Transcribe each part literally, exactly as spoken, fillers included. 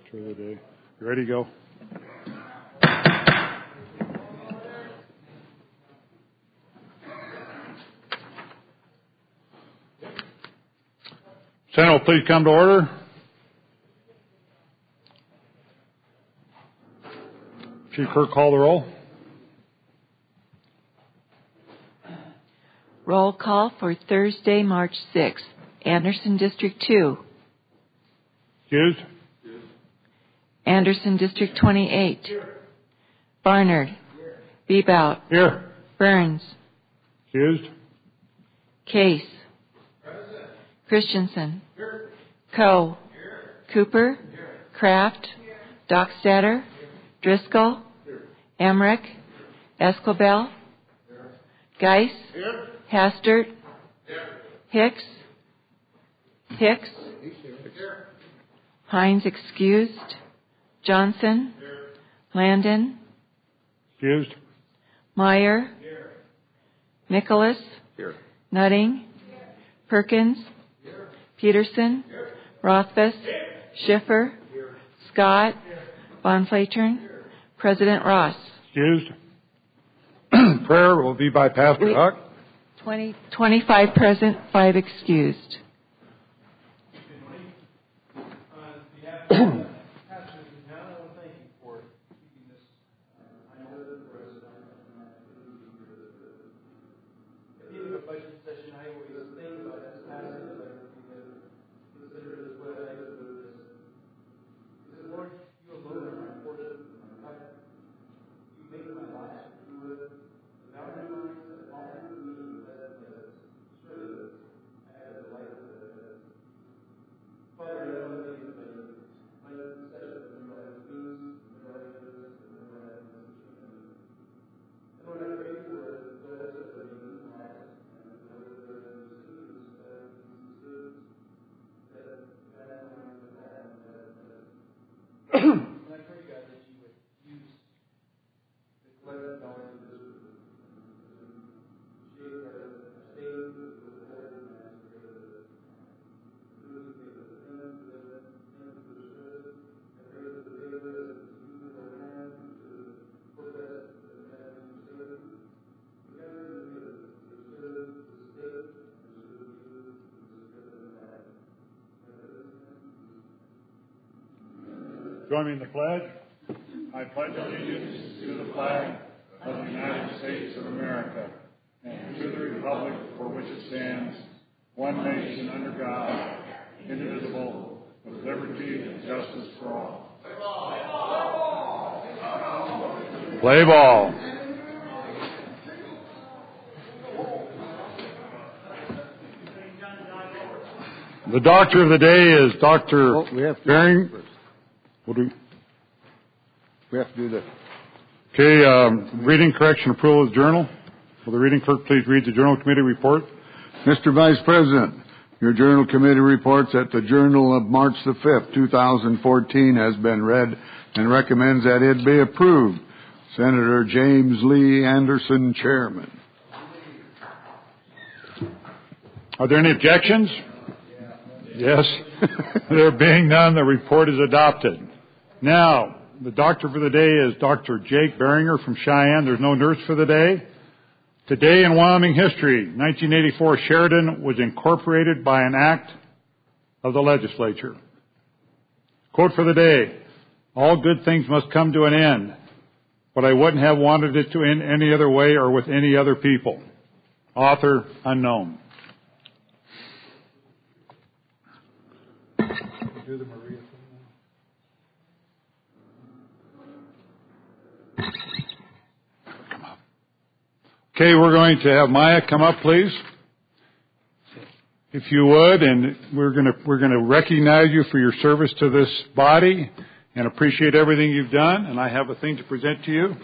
Doctor of the Day. You ready to go? Senate will please come to order. Chief Clerk, call the roll. Roll call for Thursday, March sixth. Anderson District two. Excused. Anderson District twenty-eight. Here. Barnard. Here. Bebout. Here. Burns. Excused. Case. Present. Christensen. Here. Coe. Here. Cooper. Here. Kraft. Here. Dockstader. Here. Driscoll. Here. Emmerich. Here. Escobel. Here. Geis. Here. Hastert. Here. Hicks. Hicks. Here. Hines excused. Johnson. Here. Landon. Excused. Meyer. Here. Nicholas. Here. Nutting. Here. Perkins. Here. Peterson. Here. Rothfuss. Here. Schiffer. Here. Scott. Here. Von Flatern. Here. President Ross. Excused. Prayer will be by Pastor Wait. Huck. twenty, twenty-five present, five excused. Join me in the pledge. I pledge allegiance to the flag of the United States of America and to the republic for which it stands, one nation under God, indivisible, with liberty and justice for all. Play ball. The doctor of the day is Doctor Oh, we have to Bering. We'll do. We have to do that. Okay, um, reading, correction, approval of the journal. Will the reading clerk please read the journal committee report? Mister Vice President, your journal committee reports that the journal of March the fifth, two thousand fourteen has been read and recommends that it be approved. Senator James Lee Anderson, Chairman. Are there any objections? Yes. There being none, the report is adopted. Now, the doctor for the day is Doctor Jake Beringer from Cheyenne. There's no nurse for the day. Today in Wyoming history, nineteen eighty-four, Sheridan was incorporated by an act of the legislature. Quote for the day, all good things must come to an end, but I wouldn't have wanted it to end any other way or with any other people. Author unknown. Do the Maria thing now. Come up. Okay, we're going to have Maya come up, please, if you would, and we're going to we're going to recognize you for your service to this body and appreciate everything you've done. And I have a thing to present to you.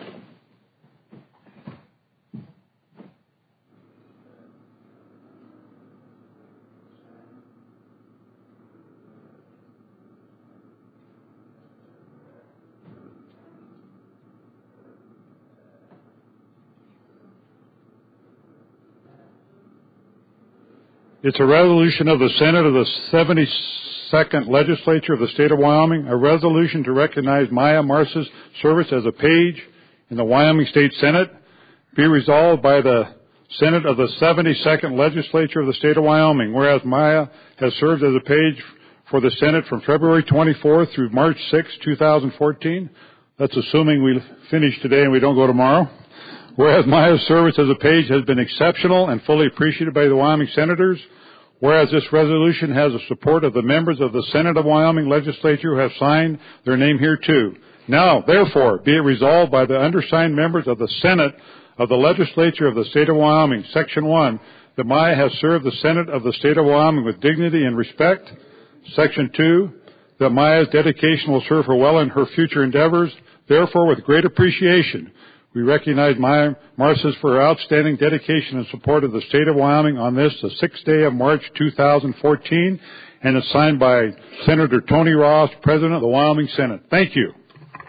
It's a resolution of the Senate of the seventy-second Legislature of the State of Wyoming, a resolution to recognize Maya Marce's service as a page in the Wyoming State Senate. Be resolved by the Senate of the seventy-second Legislature of the State of Wyoming, whereas Maya has served as a page for the Senate from February twenty-fourth through March sixth, two thousand fourteen. That's assuming we finish today and we don't go tomorrow. Whereas Maya's service as a page has been exceptional and fully appreciated by the Wyoming senators. Whereas this resolution has the support of the members of the Senate of Wyoming Legislature who have signed their name here too. Now, therefore, be it resolved by the undersigned members of the Senate of the Legislature of the State of Wyoming, Section one, that Maya has served the Senate of the State of Wyoming with dignity and respect. Section two, that Maya's dedication will serve her well in her future endeavors. Therefore, with great appreciation, we recognize Maya Marces for her outstanding dedication and support of the State of Wyoming on this, the sixth day of March, two thousand fourteen, and is signed by Senator Tony Ross, President of the Wyoming Senate. Thank you.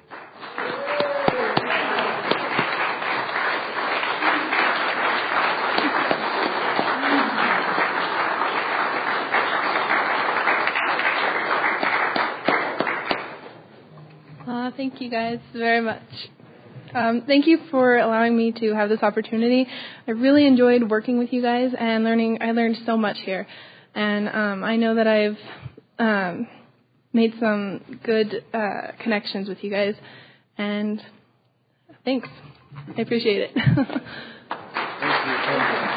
Uh, thank you guys very much. Um, thank you for allowing me to have this opportunity. I really enjoyed working with you guys and learning. I learned so much here, and um, I know that I've um, made some good uh, connections with you guys. And thanks. I appreciate it. Thank you. Thank you.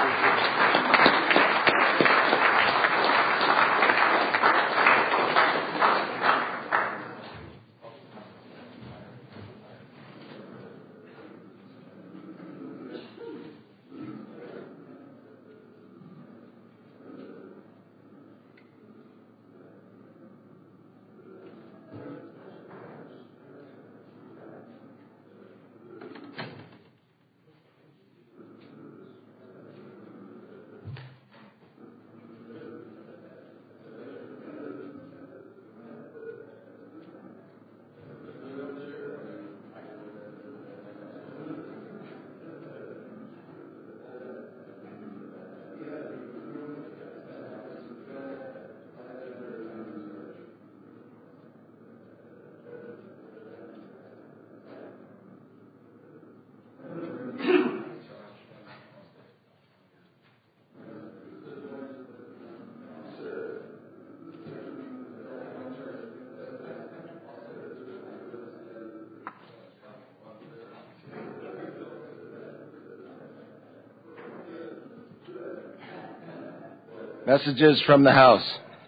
Messages from the House.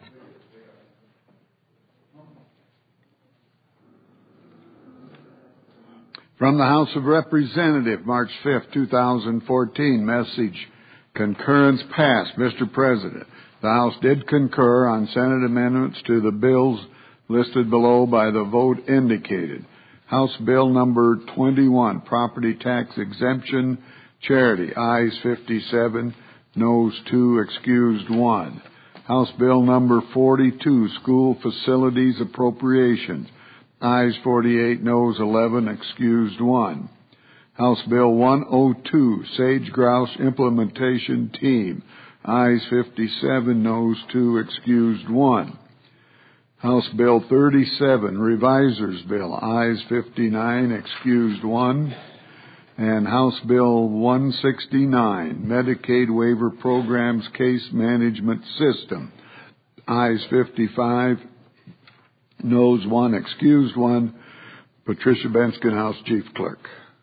From the House of Representatives, March fifth, two thousand fourteen, message, concurrence passed. Mister President, the House did concur on Senate amendments to the bills listed below by the vote indicated. House Bill number twenty-one, property tax exemption, charity, ayes fifty-seven, noes two, excused one. House Bill number forty-two, school facilities appropriations, ayes forty-eight, noes eleven, excused one. House Bill one oh two, sage grouse implementation team, ayes fifty-seven, noes two, excused one. House Bill thirty-seven, revisers bill, ayes fifty-nine, excused one. And House Bill one sixty-nine, Medicaid Waiver Programs Case Management System, ayes fifty-five, noes one, excused one. Patricia Benskin, House Chief Clerk.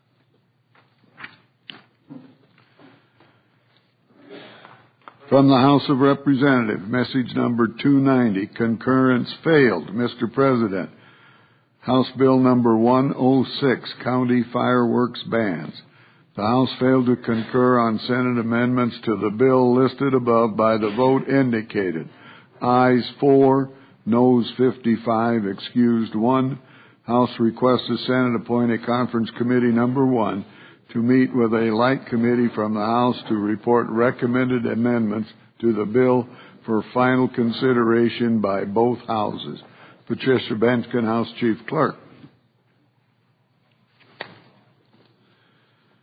From the House of Representatives, message number two ninety, concurrence failed. Mister President, House Bill number one oh six, county fireworks bans. The House failed to concur on Senate amendments to the bill listed above by the vote indicated. Ayes four, noes fifty-five, excused one. House requests the Senate appoint a conference committee number one to meet with a light committee from the House to report recommended amendments to the bill for final consideration by both houses. Patricia Benskin, House Chief Clerk.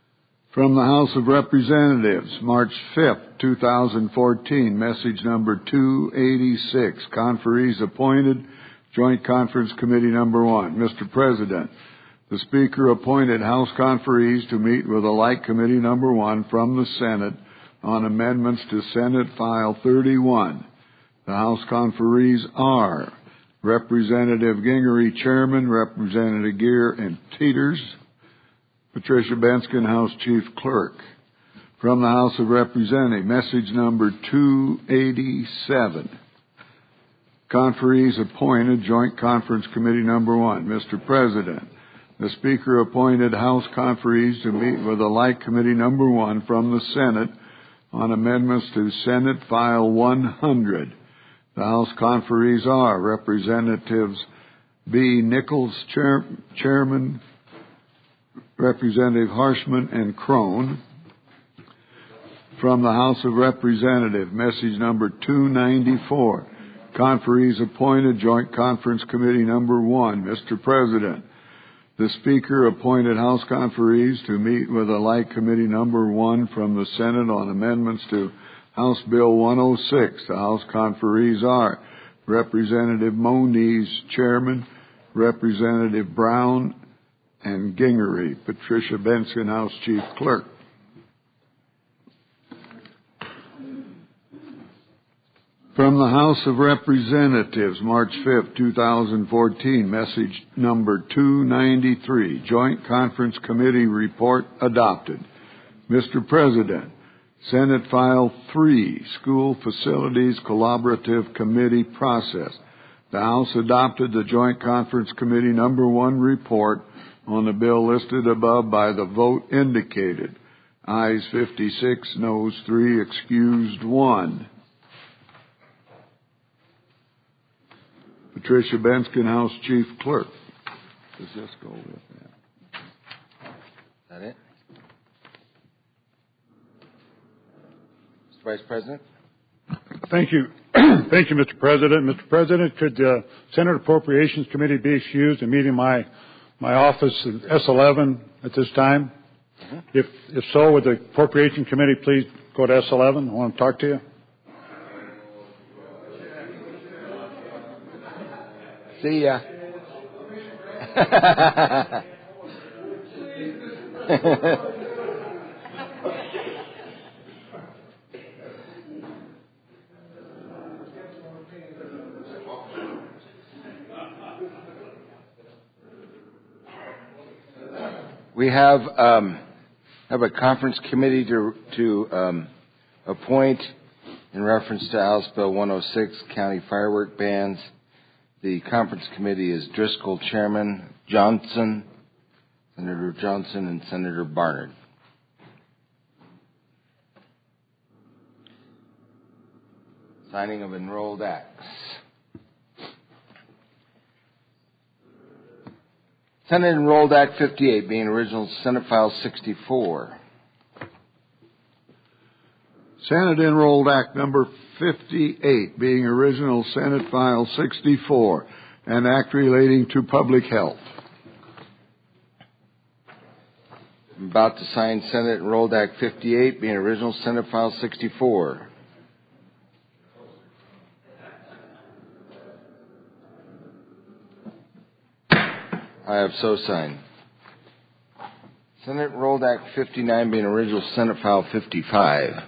From the House of Representatives, March fifth, two thousand fourteen, message number two eighty-six, conferees appointed, Joint Conference Committee number one. Mister President, the Speaker appointed House conferees to meet with a like committee number one from the Senate on amendments to Senate File thirty-one. The House conferees are Representative Gingery, Chairman, Representative Gear and Teeters, Patricia Benskin, House Chief Clerk. From the House of Representatives, message number two eighty-seven. Conferees appointed, Joint Conference Committee number one. Mister President, the Speaker appointed House conferees to meet with a like committee number one from the Senate on amendments to Senate File one hundred. The House conferees are Representatives B. Nichols, Chair, Chairman, Representative Harshman and Crone. From the House of Representatives, message number two ninety-four. Conferees appointed, Joint Conference Committee number one. Mister President, the Speaker appointed House conferees to meet with a like committee number one from the Senate on amendments to House Bill one oh six. The House conferees are Representative Moniz, Chairman, Representative Brown and Gingery. Patricia Benson, House Chief Clerk. From the House of Representatives, March fifth, two thousand fourteen, message number two ninety-three, Joint Conference Committee report adopted. Mister President, Senate File three, School Facilities Collaborative Committee process. The House adopted the Joint Conference Committee number one report on the bill listed above by the vote indicated. Ayes fifty-six, noes three, excused one. Patricia Benskin, House Chief Clerk. Does this go with that? Is that it? Mister Vice President? Thank you. Thank you, Mister President. Mister President, could the Senate Appropriations Committee be excused in meeting my my office in S eleven at this time? Mm-hmm. If if so, would the Appropriations Committee please go to S eleven? I want to talk to you. See ya. We have um, have a conference committee to to um, appoint in reference to House Bill one oh six, county firework bans. The conference committee is Driscoll, Chairman, Johnson, Senator Johnson, and Senator Barnard. Signing of enrolled acts. Senate Enrolled Act fifty-eight, being original Senate File sixty-four. Senate Enrolled Act number fifty-eight, being original Senate File sixty-four, an act relating to public health. I'm about to sign Senate Enrolled Act fifty-eight, being original Senate File sixty-four. I have so signed. Senate Enrolled Act fifty-nine, being original Senate File fifty-five.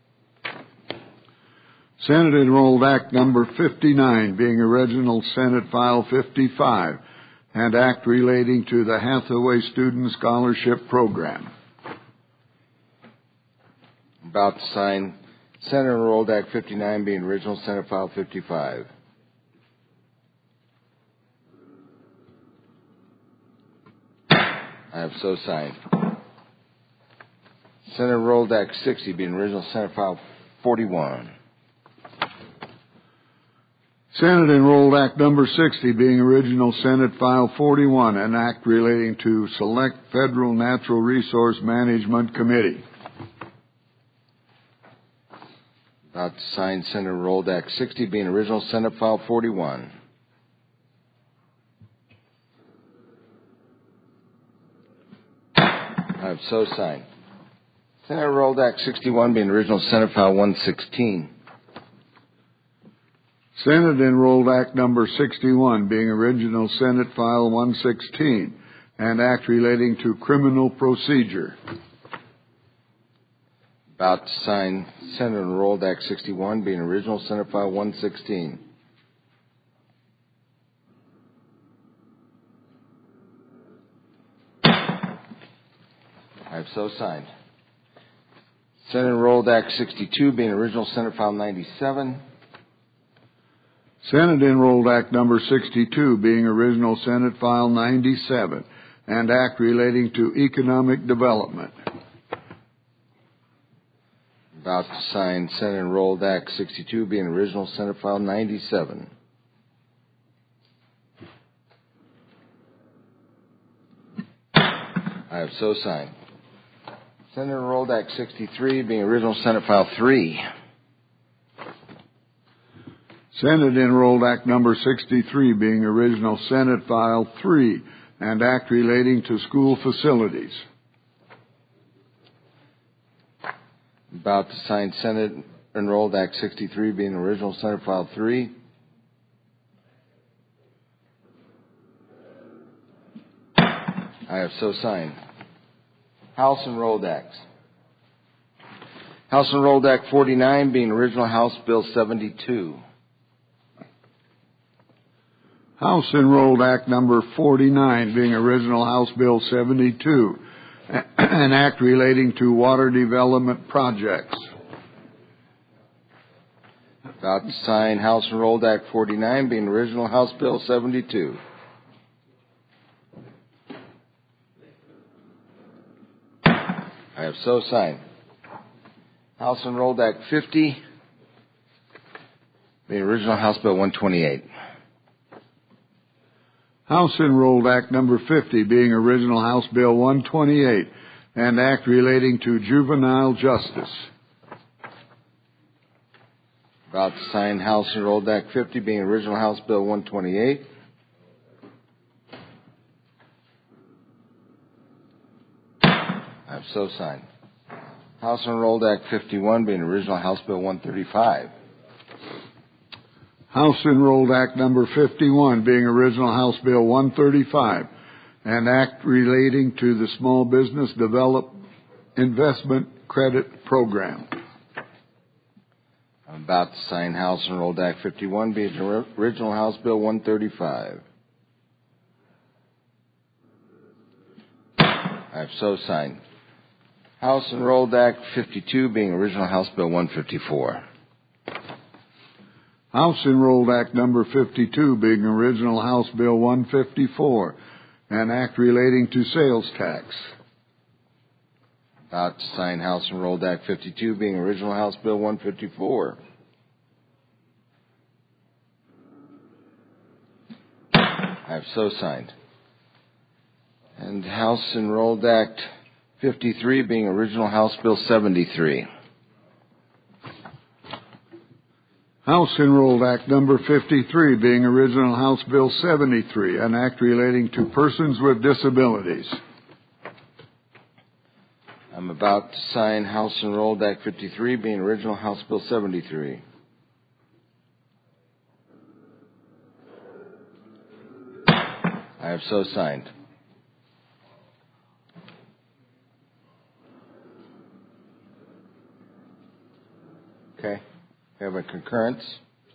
Senate Enrolled Act number fifty-nine, being original Senate File fifty-five, and act relating to the Hathaway Student Scholarship Program. About to sign Senate Enrolled Act fifty-nine, being original Senate File fifty-five. I have so signed. Senate Enrolled Act sixty, being original Senate File forty-one. Senate Enrolled Act number sixty, being original Senate File forty-one, an act relating to Select Federal Natural Resource Management Committee. About to sign Senate Enrolled Act sixty, being original Senate File forty-one. I have so signed. Senate Enrolled Act sixty-one being original Senate File one sixteen. Senate Enrolled Act Number sixty-one being original Senate File one sixteen, and act relating to criminal procedure. About to sign Senate Enrolled Act sixty-one being original Senate File one sixteen. I have so signed. Senate Enrolled Act sixty-two being original Senate File ninety-seven. Senate Enrolled Act Number sixty-two being original Senate File ninety-seven, and act relating to economic development. About to sign Senate Enrolled Act sixty-two being original Senate File ninety-seven. I have so signed. Senate Enrolled Act sixty-three being original Senate File three. Senate Enrolled Act Number sixty-three being original Senate File three, and act relating to school facilities. About to sign Senate Enrolled Act sixty-three being original Senate File three. I have so signed. House Enrolled Acts. House Enrolled Act forty-nine being original House Bill seventy-two. House Enrolled Act Number forty-nine being original House Bill seventy-two, an act relating to water development projects. About to sign House Enrolled Act forty-nine being original House Bill seventy-two. I have so signed. House Enrolled Act fifty being original House Bill one twenty-eight. House Enrolled Act Number fifty being original House Bill one twenty-eight, and act relating to juvenile justice. About to sign House Enrolled Act fifty being original House Bill one twenty-eight. I have so signed. House Enrolled Act fifty-one being original House Bill one thirty-five. House Enrolled Act Number fifty-one being original House Bill one thirty-five, and act relating to the Small Business Develop Investment Credit Program. I'm about to sign House Enrolled Act fifty-one being original House Bill one thirty-five. I have so signed. House Enrolled Act fifty-two being original House Bill one fifty-four. House Enrolled Act Number fifty-two being original House Bill one fifty-four, an act relating to sales tax. About to sign House Enrolled Act fifty-two being original House Bill one fifty-four. I have so signed. And House Enrolled Act fifty-three being original House Bill seventy-three. House Enrolled Act Number fifty-three being original House Bill seventy-three, an act relating to persons with disabilities. I'm about to sign House Enrolled Act fifty-three being original House Bill seventy-three. I have so signed. Okay. We have a concurrence.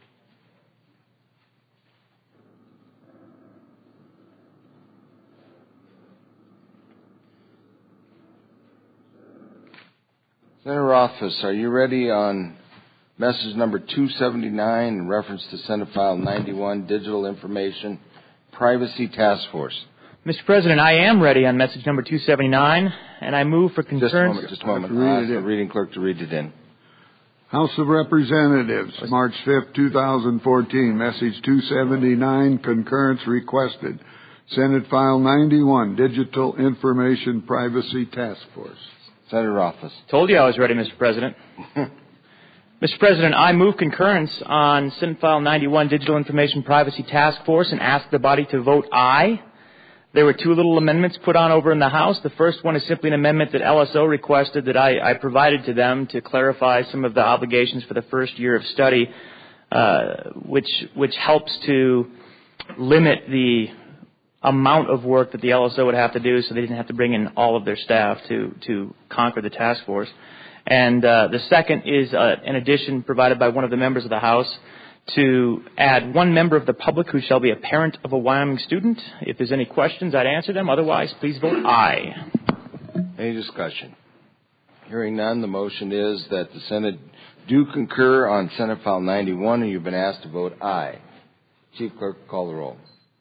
Senator Rothfuss, are you ready on message number two seventy-nine in reference to Senate File ninety-one, Digital Information Privacy Task Force? Mister President, I am ready on message number two seventy-nine, and I move for concurrence. Just a moment, just a moment. I'll ask the reading clerk to read it in. House of Representatives, March fifth, two thousand fourteen, message two seventy-nine, concurrence requested. Senate File ninety-one, Digital Information Privacy Task Force. Senator Rothfuss. Told you I was ready, Mister President. Mister President, I move concurrence on Senate File ninety-one, Digital Information Privacy Task Force, and ask the body to vote aye, There were two little amendments put on over in the House. The first one is simply an amendment that L S O requested that I, I provided to them to clarify some of the obligations for the first year of study, uh, which which helps to limit the amount of work that the L S O would have to do, so they didn't have to bring in all of their staff to to conquer the task force. And uh, the second is uh, an addition provided by one of the members of the House to add one member of the public who shall be a parent of a Wyoming student. If there's any questions, I'd answer them. Otherwise, please vote aye. Any discussion? Hearing none, the motion is that the Senate do concur on Senate File ninety-one, and you've been asked to vote aye. Chief Clerk, call the roll.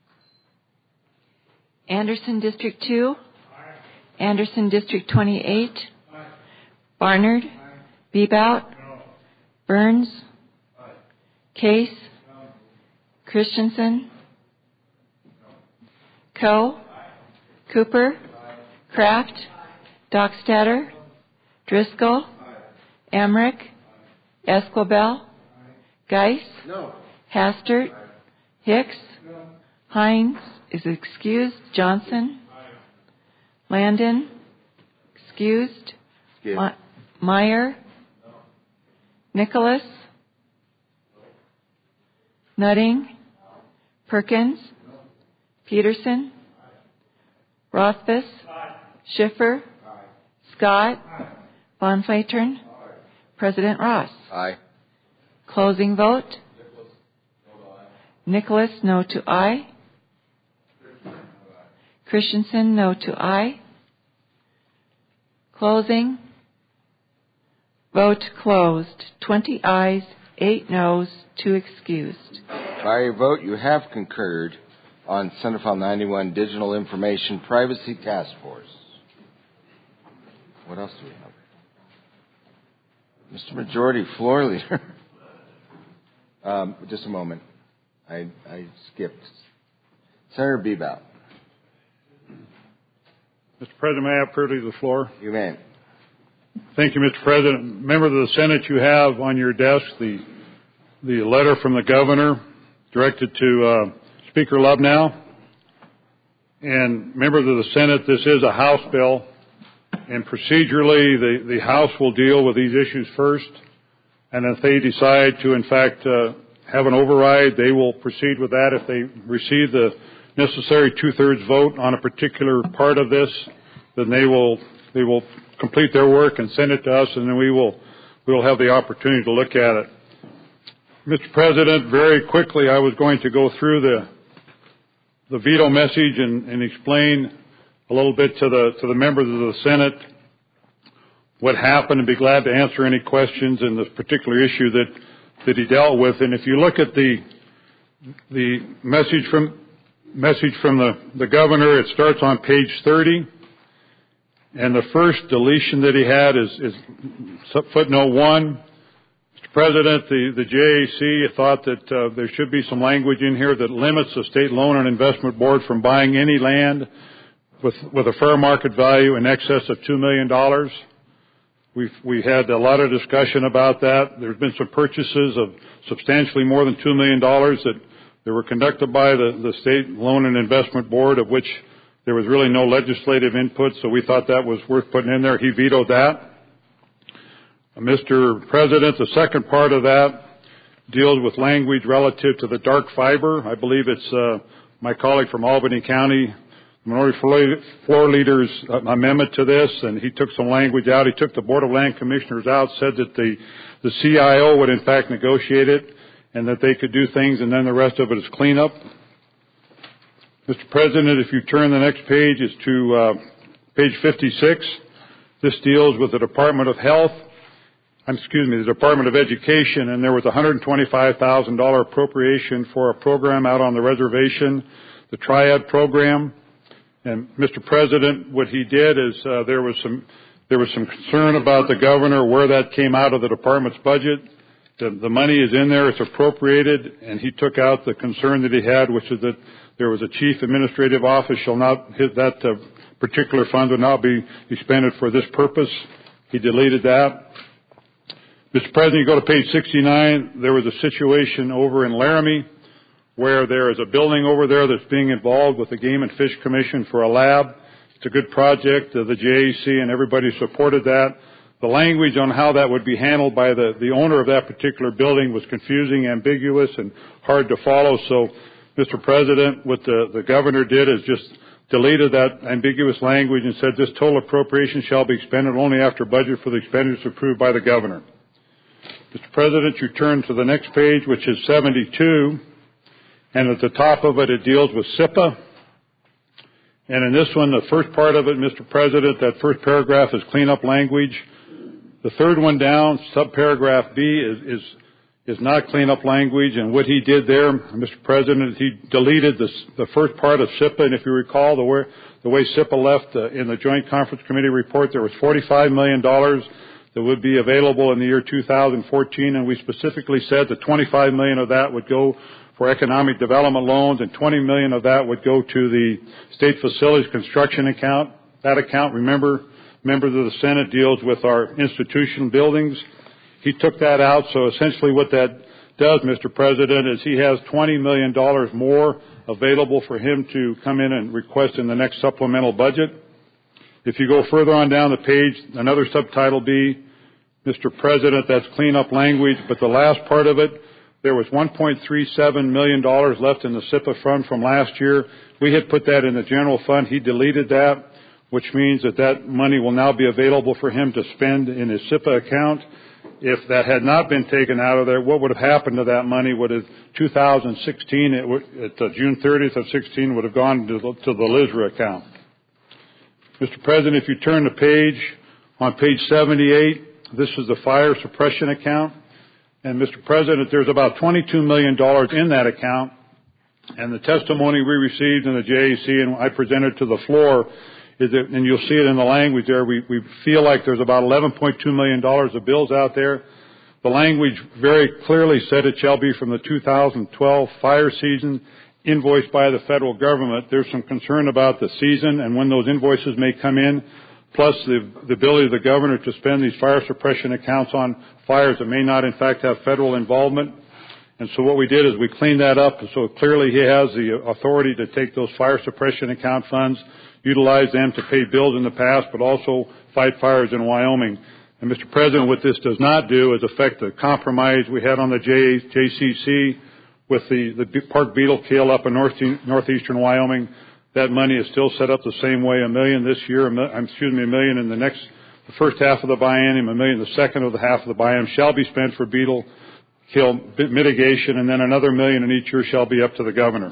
Anderson District two. Aye. Anderson District twenty-eight. Aye. Barnard. Aye. Bebout. No. Burns. Aye. Case. No. Christensen. No. Coe. Aye. Cooper. Aye. Kraft. Aye. Dockstader. No. Driscoll. Aye. Emmerich. Aye. Esquibel. Aye. Geis. No. Hastert. Aye. Hicks. No. Hines is excused. Johnson. Aye. Landon. Excused. Ma- Meyer. No. Nicholas. No. Nutting. No. Perkins. No. Peterson. Aye. Rothfuss. Aye. Schiffer. Aye. Scott. Aye. Von Flatern. Aye. President Ross. Aye. Closing vote. Nicholas, no to aye. Christensen, no to aye. Closing. Vote closed. twenty ayes, eight noes, two excused. By your vote, you have concurred on Senate File ninety-one, Digital Information Privacy Task Force. What else do we have? Mister Majority Floor Leader. um, just a moment. I, I skipped. Senator Bebout. Mister President, may I have privilege of the floor? You may. Thank you, Mister President. Members of the Senate, you have on your desk the the letter from the governor directed to uh, Speaker Lubnow. And members of the Senate, this is a House bill, and procedurally the, the House will deal with these issues first, and if they decide to, in fact, uh, have an override, they will proceed with that. If they receive the necessary two-thirds vote on a particular part of this, then they will they will complete their work and send it to us, and then we will we will have the opportunity to look at it. Mister President, very quickly, I was going to go through the the veto message and, and explain a little bit to the to the members of the Senate what happened, and be glad to answer any questions in this particular issue that. that he dealt with. And if you look at the the message from message from the, the governor, it starts on page thirty. And the first deletion that he had is, is footnote one. Mister President, the, the J A C thought that uh, there should be some language in here that limits the State Loan and Investment Board from buying any land with, with a fair market value in excess of two million dollars. We've, we had a lot of discussion about that. There's been some purchases of substantially more than two million dollars that, that were conducted by the, the State Loan and Investment Board, of which there was really no legislative input, so we thought that was worth putting in there. He vetoed that. Mister President, the second part of that deals with language relative to the dark fiber. I believe it's uh, my colleague from Albany County, Minority Floor Leader's amendment to this, and he took some language out. He took the Board of Land Commissioners out, said that the, the C I O would in fact negotiate it, and that they could do things, and then the rest of it is cleanup. Mister President, if you turn the next page, is to uh, page fifty-six. This deals with the Department of Health, excuse me, the Department of Education, and there was a one hundred twenty-five thousand dollars appropriation for a program out on the reservation, the Triad program. And Mister President, what he did is uh, there was some there was some concern about the governor where that came out of the department's budget. The, the money is in there; it's appropriated, and he took out the concern that he had, which is that there was a chief administrative office shall not hit that uh, particular fund will not be expended for this purpose. He deleted that. Mister President, you go to page sixty-nine. There was a situation over in Laramie where there is a building over there that's being involved with the Game and Fish Commission for a lab. It's a good project. Uh, the J A C and everybody supported that. The language on how that would be handled by the, the owner of that particular building was confusing, ambiguous, and hard to follow. So, Mister President, what the, the governor did is just deleted that ambiguous language and said this total appropriation shall be expended only after budget for the expenditures approved by the governor. Mister President, you turn to the next page, which is seventy-two, and at the top of it, it deals with S I P A. And in this one, the first part of it, Mister President, that first paragraph is cleanup language. The third one down, subparagraph B, is, is, is not cleanup language. And what he did there, Mister President, he deleted this, the first part of S I P A. And if you recall, the way, the way S I P A left uh, in the Joint Conference Committee report, there was forty-five million dollars that would be available in the year two thousand fourteen. And we specifically said that twenty-five million dollars of that would go for economic development loans, and twenty million dollars of that would go to the state facilities construction account. That account, remember, members of the Senate, deals with our institution buildings. He took that out, so essentially what that does, Mister President, is he has twenty million dollars more available for him to come in and request in the next supplemental budget. If you go further on down the page, another subtitle B, Mister President, that's cleanup language, but the last part of it, there was one point three seven million dollars left in the S I P A fund from last year. We had put that in the general fund. He deleted that, which means that that money will now be available for him to spend in his S I P A account. If that had not been taken out of there, what would have happened to that money would have, two thousand sixteen, it would, at uh, June thirtieth of sixteen, would have gone to the, to the L I S R A account. Mister President, if you turn the page, on page seventy-eight, this is the fire suppression account. And, Mister President, there's about twenty-two million dollars in that account. And the testimony we received in the J A C and I presented to the floor is that, and you'll see it in the language there, we, we feel like there's about eleven point two million dollars of bills out there. The language very clearly said it shall be from the two thousand twelve fire season, invoiced by the federal government. There's some concern about the season and when those invoices may come in, plus the, the ability of the governor to spend these fire suppression accounts on fires that may not, in fact, have federal involvement. And so what we did is we cleaned that up. So clearly he has the authority to take those fire suppression account funds, utilize them to pay bills in the past, but also fight fires in Wyoming. And, Mister President, what this does not do is affect the compromise we had on the J C C with the, the Park beetle kill up in north, northeastern Wyoming. That money is still set up the same way, a million this year, a mil, excuse me, a million in the next, the first half of the biennium, a million the second of the half of the biennium shall be spent for beetle kill mitigation, and then another million in each year shall be up to the governor.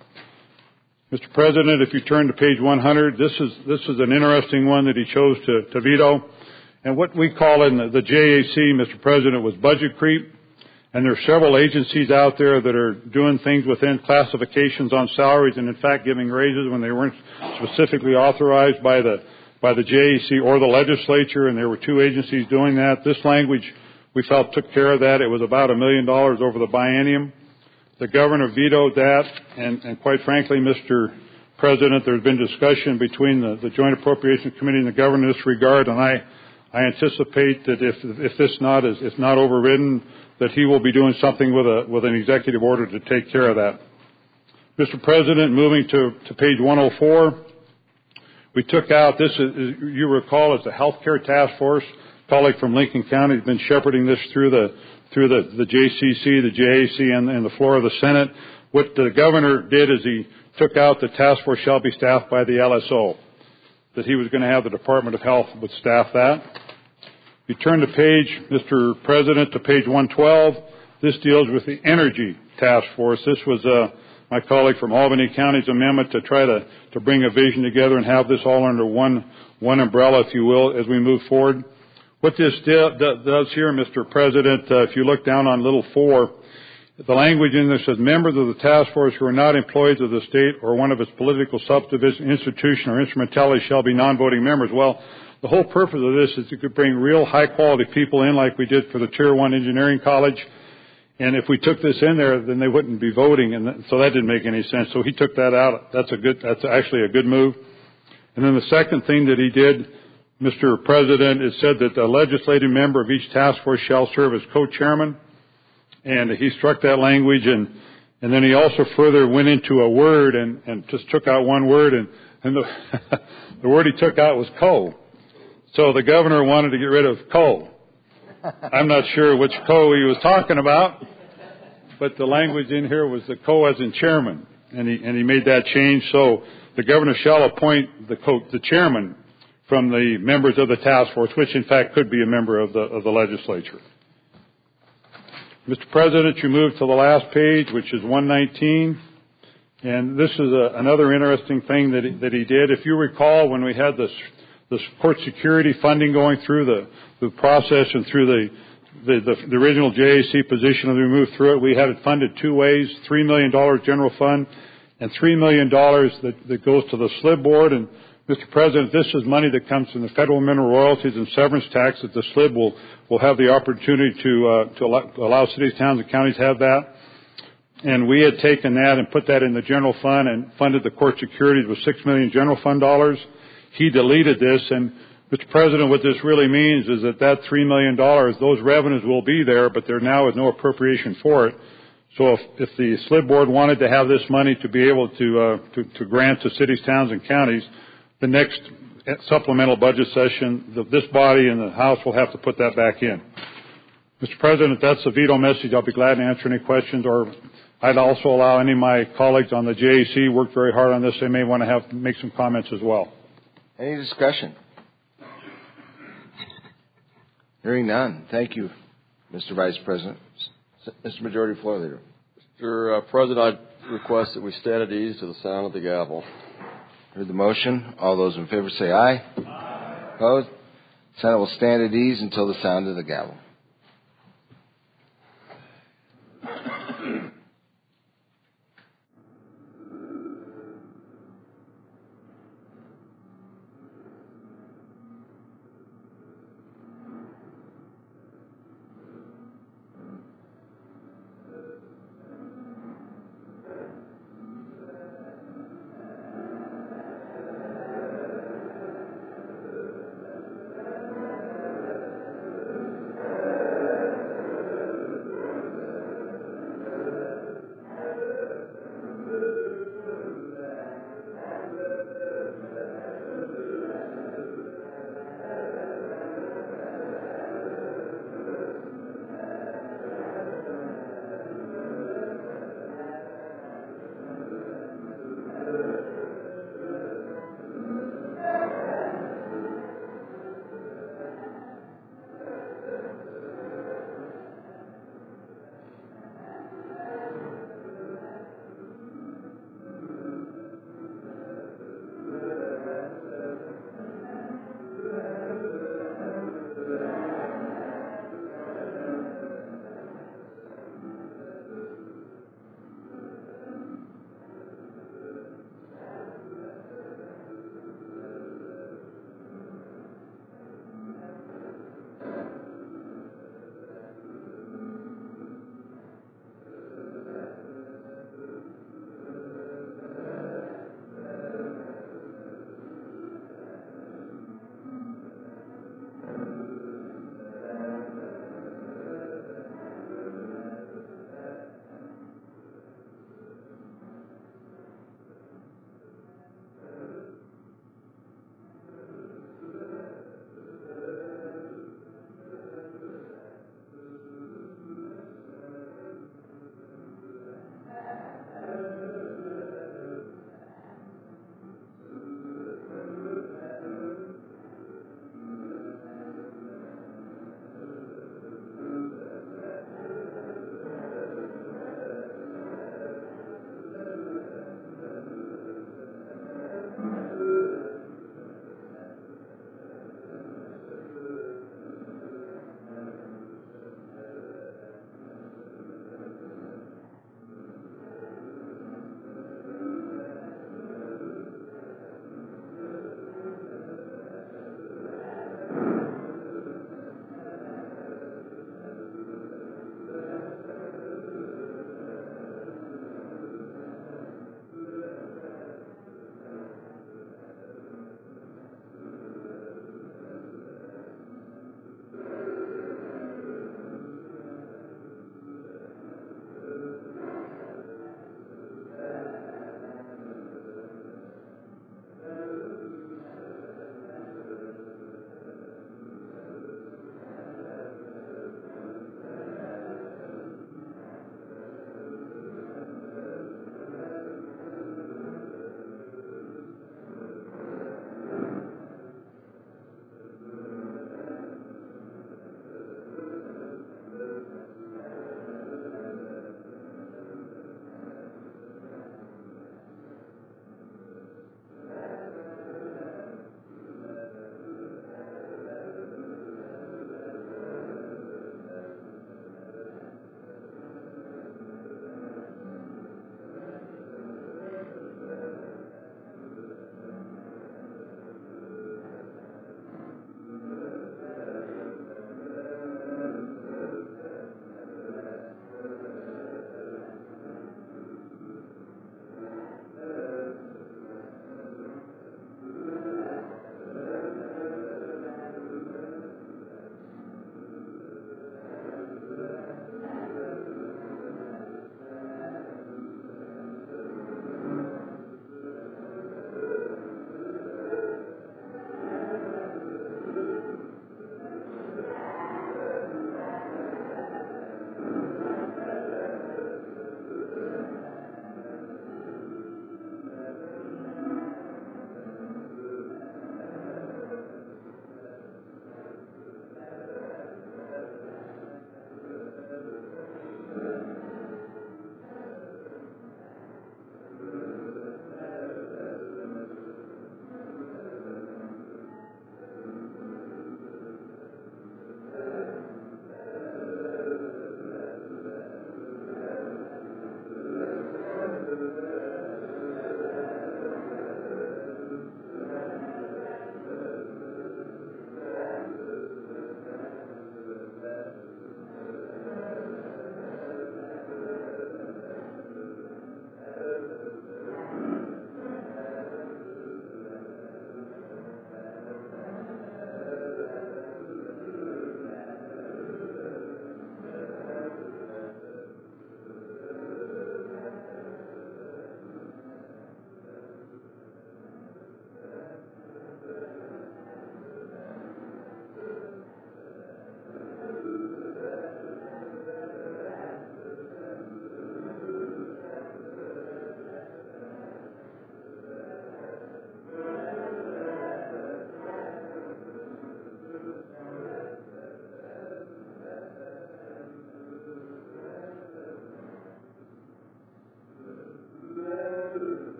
Mister President, if you turn to page one hundred, this is, this is an interesting one that he chose to, to veto. And what we call in the, the J A C, Mister President, was budget creep. And there are several agencies out there that are doing things within classifications on salaries and, in fact, giving raises when they weren't specifically authorized by the by the J A C or the legislature, and there were two agencies doing that. This language, we felt, took care of that. It was about a million dollars over the biennium. The governor vetoed that, and, and quite frankly, Mister President, there's been discussion between the, the Joint Appropriations Committee and the governor in this regard, and I, I anticipate that if, if this not is, is not overridden, that he will be doing something with a with an executive order to take care of that. Mister President, moving to, to page one oh four, we took out, this is, you recall, is the health care task force. A colleague from Lincoln County has been shepherding this through the through the, the J C C, the J A C, and, and the floor of the Senate. What the governor did is he took out the task force shall be staffed by the L S O, that he was going to have the Department of Health would staff that. You turn the page, Mister President, to page one twelve. This deals with the Energy Task Force. This was uh, my colleague from Albany County's amendment to try to, to bring a vision together and have this all under one, one umbrella, if you will, as we move forward. What this do, do, does here, Mister President, uh, if you look down on little four, the language in there says members of the task force who are not employees of the state or one of its political subdivision, institution, or instrumentality shall be non-voting members. Well, the whole purpose of this is to bring real high-quality people in like we did for the Tier one Engineering College. And if we took this in there, then they wouldn't be voting, and so that didn't make any sense. So he took that out. That's a good. That's actually a good move. And then the second thing that he did, Mister President, is said that the legislative member of each task force shall serve as co-chairman. And he struck that language, and And then he also further went into a word and, and just took out one word, and, and the, the word he took out was co. So the governor wanted to get rid of co. I'm not sure which co he was talking about, but the language in here was the co as in chairman, and he, and he made that change. So the governor shall appoint the co, the chairman from the members of the task force, which in fact could be a member of the, of the legislature. Mister President, you move to the last page, which is one nineteen, and this is a, another interesting thing that he, that he did. If you recall, when we had this, this court security funding going through the, the process and through the, the, the, the original J A C position, as we moved through it, we had it funded two ways: three million dollars general fund and three million dollars that, that goes to the S L I B board. And Mister President, this is money that comes from the federal mineral royalties and severance tax that the S L I B will, will have the opportunity to, uh, to allow, allow cities, towns, and counties to have that. And we had taken that and put that in the general fund and funded the court securities with six million dollars general fund dollars. He deleted this, and Mister President, what this really means is that that three million dollars, those revenues will be there, but there now is no appropriation for it. So if, if the S L I B board wanted to have this money to be able to, uh, to, to grant to cities, towns, and counties, the next supplemental budget session, the, this body and the House will have to put that back in. Mister President, that's the veto message. I'll be glad to answer any questions, or I'd also allow any of my colleagues on the J A C worked very hard on this. They may want to have make some comments as well. Any discussion? Hearing none. Thank you, Mister Vice President. Mister Majority Floor Leader. Mister President, I request that we stand at ease to the sound of the gavel. Heard the motion. All those in favor say aye. Aye. Opposed? Senate will stand at ease until the sound of the gavel.